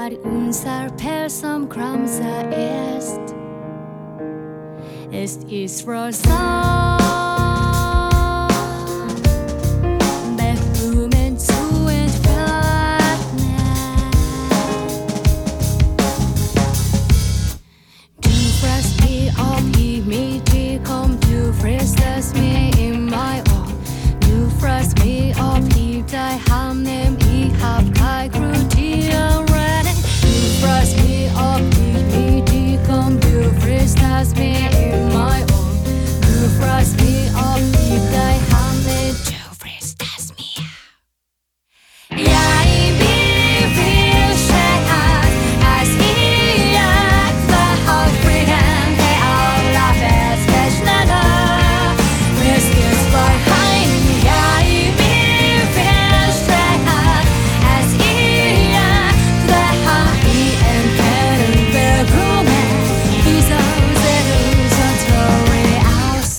Varje unser som kramsa est rosa. Blumen zu entfernen. Du fragst mich, ob ich mitkomme, du fragst mich in mein Ohr. Du fragst mich, ob ich dein Hand nehm, ich hab kein Krutieren. Du fragst mich, ob ich mitkomme, du fragst mich in mein Ohr. Du fragst mich, ob ich dein Hand nehm, du fragst mich. Jeg vil kjenne as jeg har frihet til alle festene. Riskes for heim. Jeg vil kjenne as jeg har i en kjærlighetbrumme. I så ser du så tårig aus.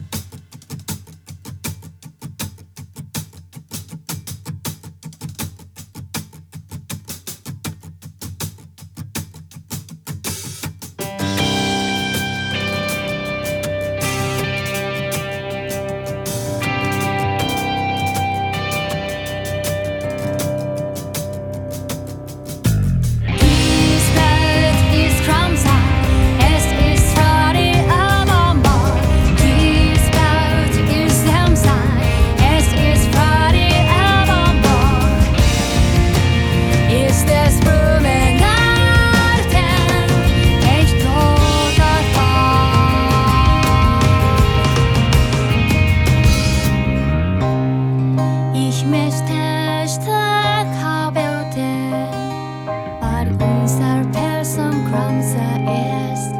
Ich möchte stark haben, weil unser Person kramsa ist.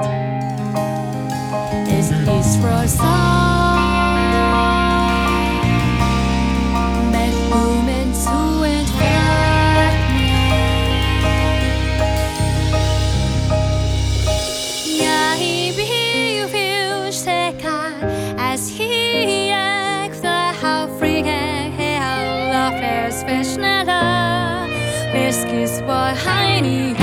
Es ist rosa, mit Blumen zu entfernen. Ja, ich will viel stärker als hier, der Frieden. Fes schneller, Riskes for Heini.